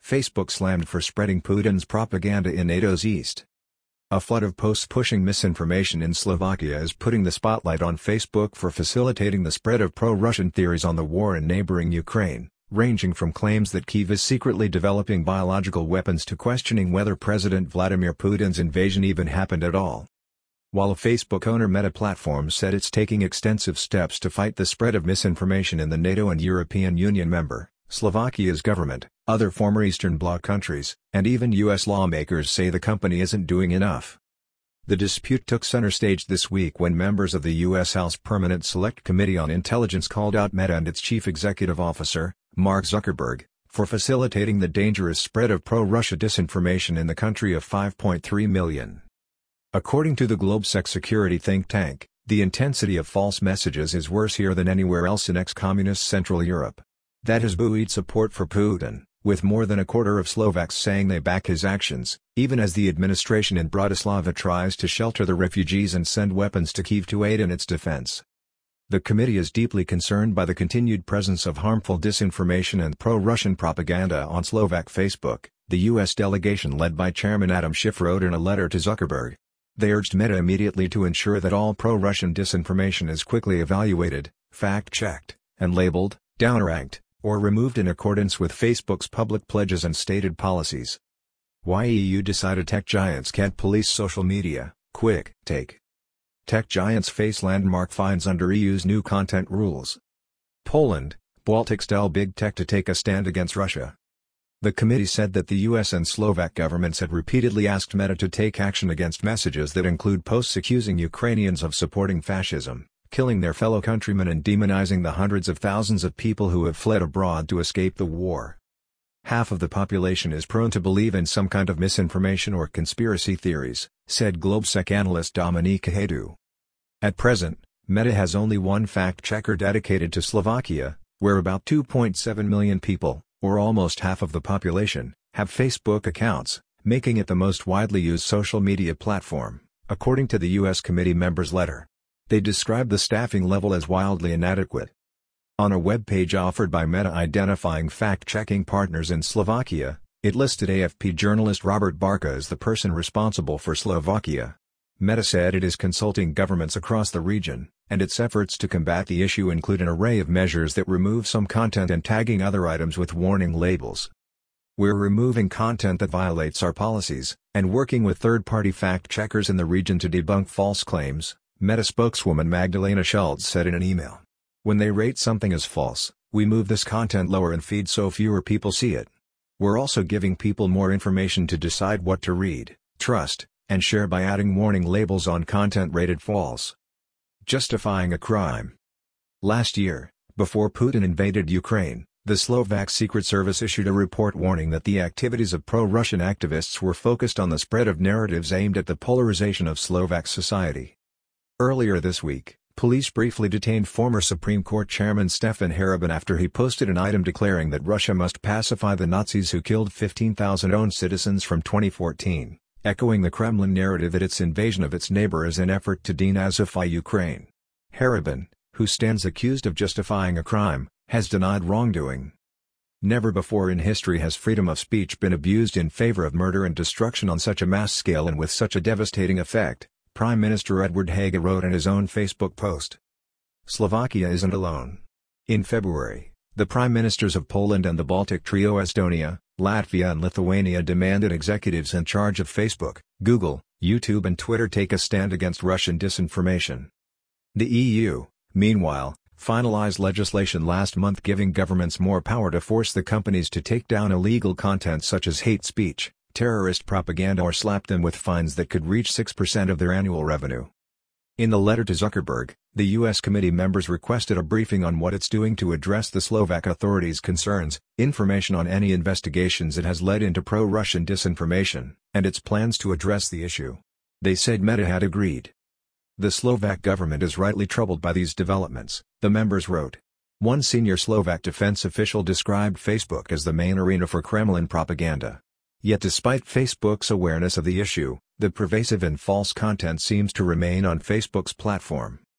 Facebook slammed for spreading Putin's propaganda in NATO's east. A flood of posts pushing misinformation in Slovakia is putting the spotlight on Facebook for facilitating the spread of pro-Russian theories on the war in neighboring Ukraine, ranging from claims that Kyiv is secretly developing biological weapons to questioning whether President Vladimir Putin's invasion even happened at all. While a Facebook owner Meta Platforms said it's taking extensive steps to fight the spread of misinformation in the NATO and European Union member, Slovakia's government, other former Eastern Bloc countries, and even U.S. lawmakers say the company isn't doing enough. The dispute took center stage this week when members of the U.S. House Permanent Select Committee on Intelligence called out Meta and its chief executive officer, Mark Zuckerberg, for facilitating the dangerous spread of pro-Russia disinformation in the country of 5.3 million. According to the GlobeSec security think tank, the intensity of false messages is worse here than anywhere else in ex-communist Central Europe. That has buoyed support for Putin, with more than a quarter of Slovaks saying they back his actions, even as the administration in Bratislava tries to shelter the refugees and send weapons to Kyiv to aid in its defense. The committee is deeply concerned by the continued presence of harmful disinformation and pro-Russian propaganda on Slovak Facebook, the U.S. delegation led by Chairman Adam Schiff wrote in a letter to Zuckerberg. They urged Meta immediately to ensure that all pro-Russian disinformation is quickly evaluated, fact-checked, and labeled, downranked, or removed in accordance with Facebook's public pledges and stated policies. Why EU decided tech giants can't police social media. Quick take. Tech giants face landmark fines under EU's new content rules. Poland, Baltics tell big tech to take a stand against Russia. The committee said that the US and Slovak governments had repeatedly asked Meta to take action against messages that include posts accusing Ukrainians of supporting fascism, killing their fellow countrymen and demonizing the hundreds of thousands of people who have fled abroad to escape the war. Half of the population is prone to believe in some kind of misinformation or conspiracy theories, said GlobeSec analyst Dominika Hajdu. At present, Meta has only one fact-checker dedicated to Slovakia, where about 2.7 million people, or almost half of the population, have Facebook accounts, making it the most widely used social media platform, according to the U.S. committee members' letter. They describe the staffing level as wildly inadequate. On a web page offered by Meta identifying fact-checking partners in Slovakia, it listed AFP journalist Robert Barka as the person responsible for Slovakia. Meta said it is consulting governments across the region, and its efforts to combat the issue include an array of measures that remove some content and tagging other items with warning labels. We're removing content that violates our policies, and working with third-party fact-checkers in the region to debunk false claims, Meta spokeswoman Magdalena Schultz said in an email. When they rate something as false, we move this content lower in feed so fewer people see it. We're also giving people more information to decide what to read, trust, and share by adding warning labels on content rated false. Justifying a crime. Last year, before Putin invaded Ukraine, the Slovak Secret Service issued a report warning that the activities of pro-Russian activists were focused on the spread of narratives aimed at the polarization of Slovak society. Earlier this week, police briefly detained former Supreme Court Chairman Stefan Harabin after he posted an item declaring that Russia must pacify the Nazis who killed 15,000 own citizens from 2014. Echoing the Kremlin narrative that its invasion of its neighbor is an effort to denazify Ukraine. Harabin, who stands accused of justifying a crime, has denied wrongdoing. Never before in history has freedom of speech been abused in favor of murder and destruction on such a mass scale and with such a devastating effect, Prime Minister Edward Heger wrote in his own Facebook post. Slovakia isn't alone. In February, the Prime Ministers of Poland and the Baltic trio Estonia, Latvia and Lithuania demanded executives in charge of Facebook, Google, YouTube and Twitter take a stand against Russian disinformation. The EU, meanwhile, finalized legislation last month giving governments more power to force the companies to take down illegal content such as hate speech, terrorist propaganda or slap them with fines that could reach 6% of their annual revenue. In the letter to Zuckerberg, the U.S. committee members requested a briefing on what it's doing to address the Slovak authorities' concerns, information on any investigations it has led into pro-Russian disinformation, and its plans to address the issue. They said Meta had agreed. The Slovak government is rightly troubled by these developments, the members wrote. One senior Slovak defense official described Facebook as the main arena for Kremlin propaganda. Yet despite Facebook's awareness of the issue, the pervasive and false content seems to remain on Facebook's platform.